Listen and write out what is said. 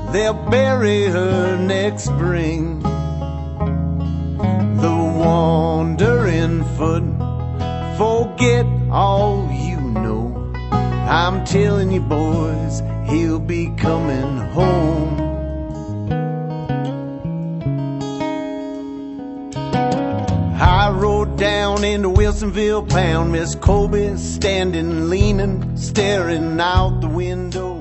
they'll bury her next spring. The wandering foot, forget all you know. I'm telling you boys, he'll be coming home. I rode down into Wilsonville, found Miss Colby standing, leaning, staring out the window.